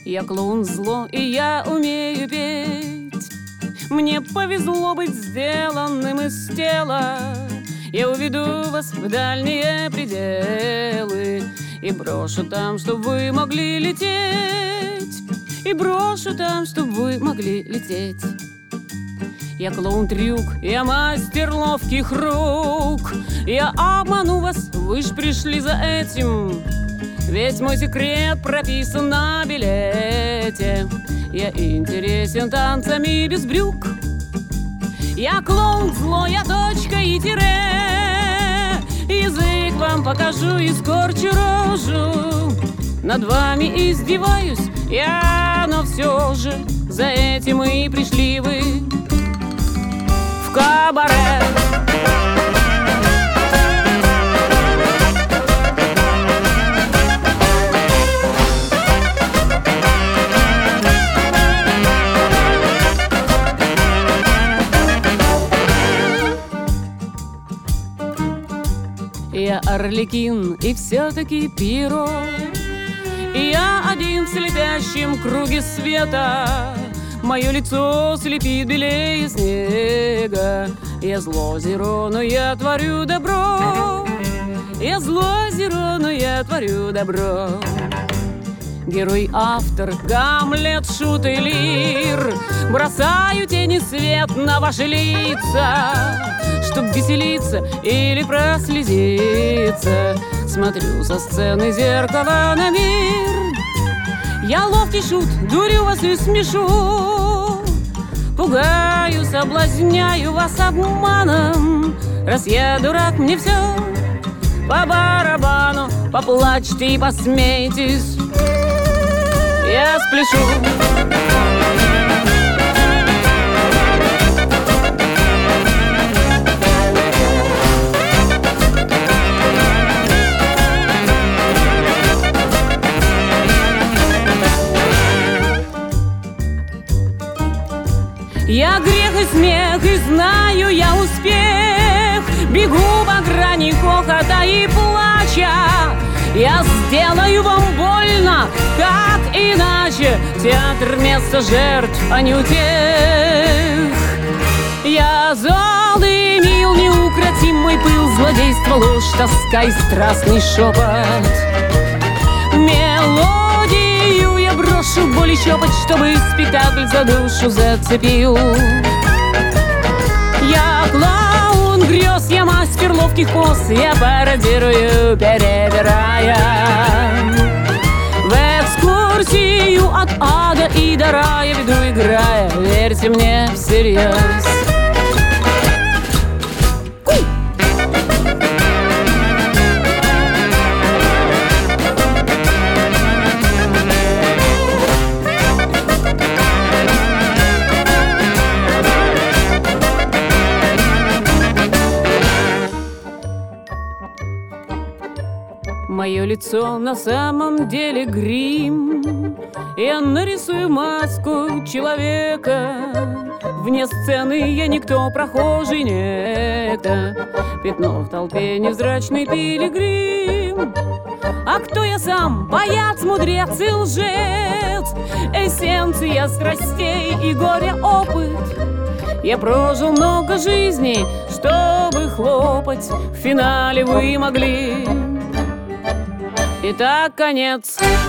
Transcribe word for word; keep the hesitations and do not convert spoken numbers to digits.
Я клоун зло, и я умею петь. Мне повезло быть сделанным из тела. Я уведу вас в дальние пределы и брошу там, чтоб вы могли лететь. И брошу там, чтоб вы могли лететь. Я клоун-трюк, я мастер ловких рук. Я обману вас, вы ж пришли за этим. Весь мой секрет прописан на билете. Я интересен танцами без брюк. Я клоун зло, я точка и тире. Язык вам покажу и скорчу рожу. Над вами издеваюсь я, но все же за этим и пришли вы в кабаре. Я Арлекин и все-таки Пиро. И я один в слепящем круге света. Мое лицо слепит белее снега. Я зло зеро, но я творю добро. Я зло зеро, но я творю добро. Герой-автор, Гамлет, Шут и Лир. Бросаю тени свет на ваши лица, чтоб веселиться или прослезиться. Смотрю со сцены зеркала на мир. Я ловкий шут, дурю вас и смешу. Пугаю, соблазняю вас обманом. Раз я дурак, мне все по барабану. Поплачьте и посмейтесь, я спляшу. Я грех и смех, и знаю я успех. Бегу по грани хохота и плача. Я сделаю вам больно, как иначе. Театр место жертв, а не утех. Я зол и мил, неукротимый пыл, злодейство, ложь, тоска и страстный шепот. Мелодию я брошу, боль и щепот, чтобы спектакль за душу зацепил. Я клоун грез, я мастер ловких поз. Я пародирую, перебирая в экскурсию от ада и до рая веду, играя, верьте мне всерьез. Мое лицо на самом деле грим. Я нарисую маску человека. Вне сцены я никто, прохожий некто. Пятно в толпе, невзрачный пилигрим. А кто я сам? Паяц, мудрец и лжец. Эссенция страстей и горя опыт. Я прожил много жизней, чтобы хлопать. В финале вы могли. Итак, конец.